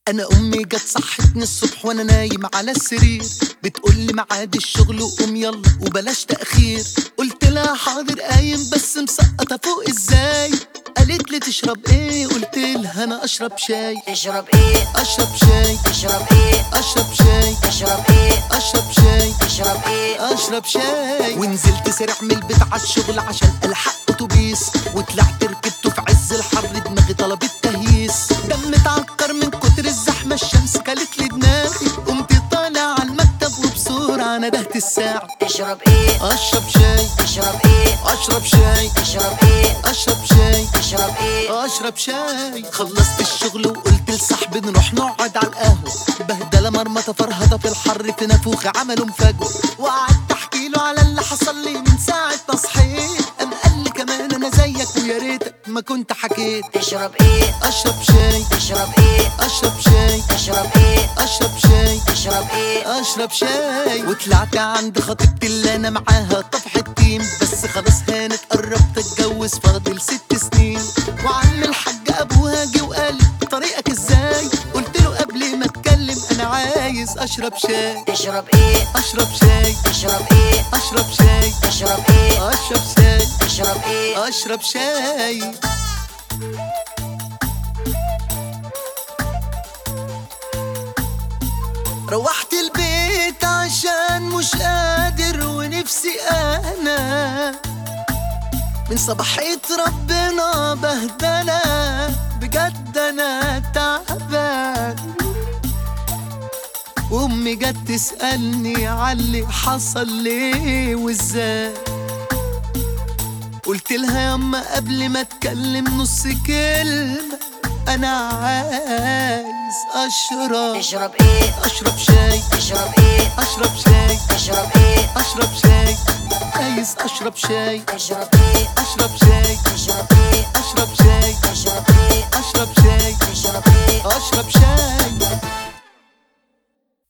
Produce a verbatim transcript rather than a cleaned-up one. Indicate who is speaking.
Speaker 1: انا امي جت صحتني الصبح وانا نايم على السرير، بتقولي ميعاد الشغل وقوم يلا وبلاش تأخير. قلت لها حاضر قايم بس مسقطة فوق ازاي؟ قالت لي تشرب ايه؟ قلت لها انا اشرب شاي.
Speaker 2: تشرب ايه؟
Speaker 1: اشرب شاي.
Speaker 2: تشرب ايه؟
Speaker 1: اشرب شاي.
Speaker 2: تشرب ايه؟
Speaker 1: اشرب شاي.
Speaker 2: تشرب ايه؟
Speaker 1: اشرب شاي. ونزلت سريع من البيت عالشغل عشان الحق اتوبيس، وطلعت ركبته في عز الحر دماغي طلبت تهييس. دم اتعكر من كتر الزحمه الشمس كلت لي دماغي، قمت طالع على المكتب وبسرعه ندهت الساعه.
Speaker 2: تشرب ايه؟
Speaker 1: اشرب شاي.
Speaker 2: تشرب ايه؟
Speaker 1: اشرب شاي.
Speaker 2: تشرب ايه؟
Speaker 1: اشرب شاي.
Speaker 2: تشرب ايه؟
Speaker 1: اشرب شاي. خلصت الشغل وقلت لصاحبي نروح نقعد على القهوه، بهدله مرمطه فرهضه في الحر في نافوخي عملوا مفاجأة. وقعدت احكي له على اللي حصل لي من ساعه ما صحيت، قام قال لي كمان انا زيك ويا ريتك ما كنت حكيت.
Speaker 2: تشرب ايه؟
Speaker 1: اشرب شاي.
Speaker 2: تشرب ايه؟
Speaker 1: اشرب شاي.
Speaker 2: تشرب ايه؟
Speaker 1: اشرب شاي.
Speaker 2: تشرب ايه؟
Speaker 1: اشرب شاي. وطلعت عند خطيبتي اللي انا معاها طفحة تيم، بس خلاص هانت قربت اتجوز فاضل ست سنين. وعم الحاج ابوها جه وقال طريقك ازاي؟ قلت له قبل ما اتكلم انا عايز اشرب شاي.
Speaker 2: تشرب ايه؟
Speaker 1: اشرب شاي.
Speaker 2: تشرب ايه؟
Speaker 1: اشرب شاي.
Speaker 2: تشرب ايه؟
Speaker 1: اشرب شاي.
Speaker 2: تشرب ايه؟
Speaker 1: اشرب شاي. روحت البيت عشان مش قادر ونفسي انا من صباحية ربنا بهدلة، بجد انا تعبان. وامي جت تسألني عاللي حصل ليه وازاي، قلت لها ياما قبل ما اتكلم نص كلمة انا عايز اشرب.
Speaker 2: تشرب ايه؟
Speaker 1: اشرب شاي.
Speaker 2: تشرب ايه؟
Speaker 1: اشرب شاي.
Speaker 2: تشرب ايه؟
Speaker 1: اشرب شاي. عايز اشرب شاي.
Speaker 2: تشرب ايه؟
Speaker 1: اشرب شاي.
Speaker 2: تشرب